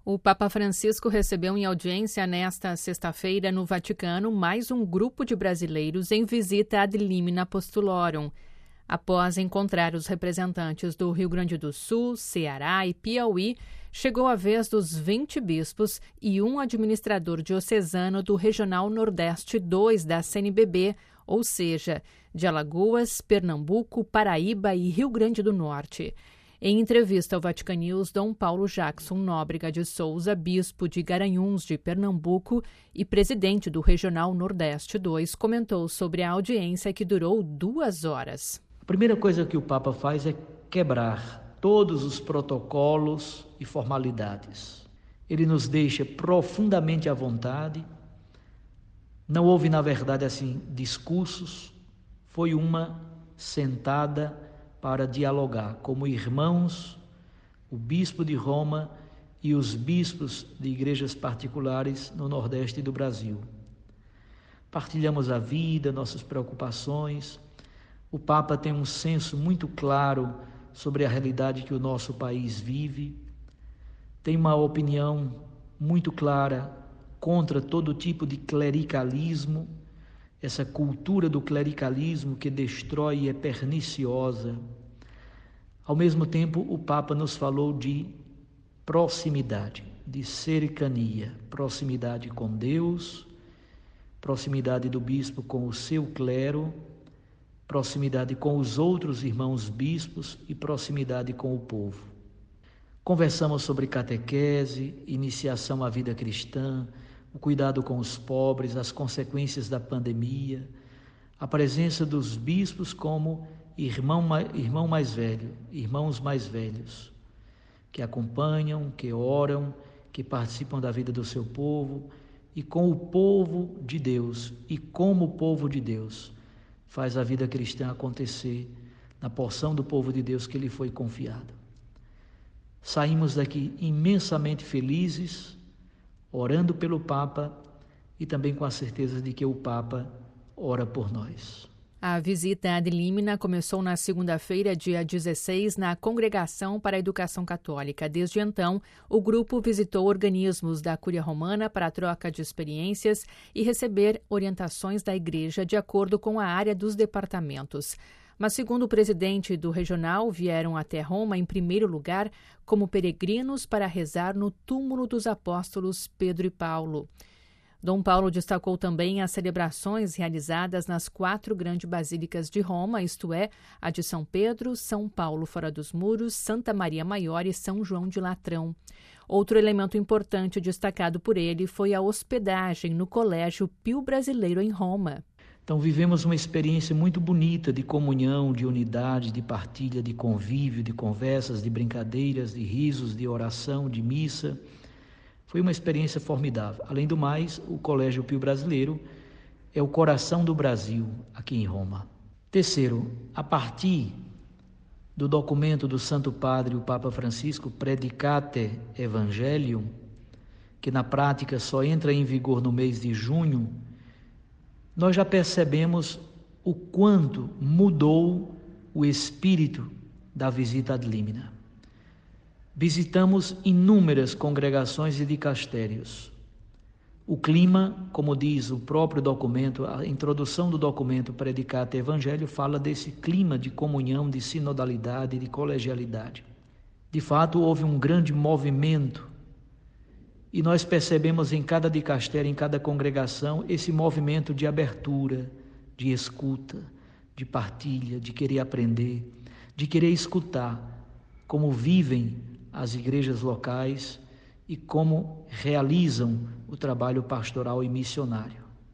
O Papa Francisco recebeu em audiência nesta sexta-feira no Vaticano mais um grupo de brasileiros em visita ad limina apostolorum. Após encontrar os representantes do Rio Grande do Sul, Ceará e Piauí, chegou a vez dos 20 bispos e um administrador diocesano do Regional Nordeste 2 da CNBB, ou seja, de Alagoas, Pernambuco, Paraíba e Rio Grande do Norte. Em entrevista ao Vaticanews, Dom Paulo Jackson Nóbrega de Souza, bispo de Garanhuns, de Pernambuco, e presidente do Regional Nordeste 2, comentou sobre a audiência que durou 2 horas. A primeira coisa que o Papa faz é quebrar todos os protocolos e formalidades. Ele nos deixa profundamente à vontade. Não houve, na verdade, discursos. Foi uma sentada para dialogar como irmãos, o bispo de Roma e os bispos de igrejas particulares no Nordeste do Brasil. Partilhamos a vida, nossas preocupações. O Papa tem um senso muito claro sobre a realidade que o nosso país vive. Tem uma opinião muito clara contra todo tipo de clericalismo, essa cultura do clericalismo que destrói e é perniciosa. Ao mesmo tempo, o Papa nos falou de proximidade, de cercania, proximidade com Deus, proximidade do bispo com o seu clero, proximidade com os outros irmãos bispos e proximidade com o povo. Conversamos sobre catequese, iniciação à vida cristã, o cuidado com os pobres, as consequências da pandemia, a presença dos bispos como irmão mais velho, irmãos mais velhos, que acompanham, que oram, que participam da vida do seu povo e com o povo de Deus e como o povo de Deus faz a vida cristã acontecer na porção do povo de Deus que lhe foi confiada. Saímos daqui imensamente felizes, orando pelo Papa e também com a certeza de que o Papa ora por nós. A visita ad limina começou na segunda-feira, dia 16, na Congregação para a Educação Católica. Desde então, o grupo visitou organismos da Cúria Romana para a troca de experiências e receber orientações da Igreja de acordo com a área dos departamentos. Mas, segundo o presidente do regional, vieram até Roma, em primeiro lugar, como peregrinos para rezar no túmulo dos apóstolos Pedro e Paulo. Dom Paulo destacou também as celebrações realizadas nas 4 grandes basílicas de Roma, isto é, a de São Pedro, São Paulo fora dos Muros, Santa Maria Maior e São João de Latrão. Outro elemento importante destacado por ele foi a hospedagem no Colégio Pio Brasileiro em Roma. Então vivemos uma experiência muito bonita de comunhão, de unidade, de partilha, de convívio, de conversas, de brincadeiras, de risos, de oração, de missa. Foi uma experiência formidável. Além do mais, o Colégio Pio Brasileiro é o coração do Brasil aqui em Roma. Terceiro, a partir do documento do Santo Padre, o Papa Francisco, Predicate Evangelium, que na prática só entra em vigor no mês de junho, nós já percebemos o quanto mudou o espírito da visita ad limina. Visitamos inúmeras congregações e dicastérios. O clima, como diz o próprio documento, a introdução do documento Predicate Evangelho fala desse clima de comunhão, de sinodalidade, de colegialidade. De fato, houve um grande movimento e nós percebemos em cada dicastério, em cada congregação, esse movimento de abertura, de escuta, de partilha, de querer aprender, de querer escutar como vivem as igrejas locais e como realizam o trabalho pastoral e missionário.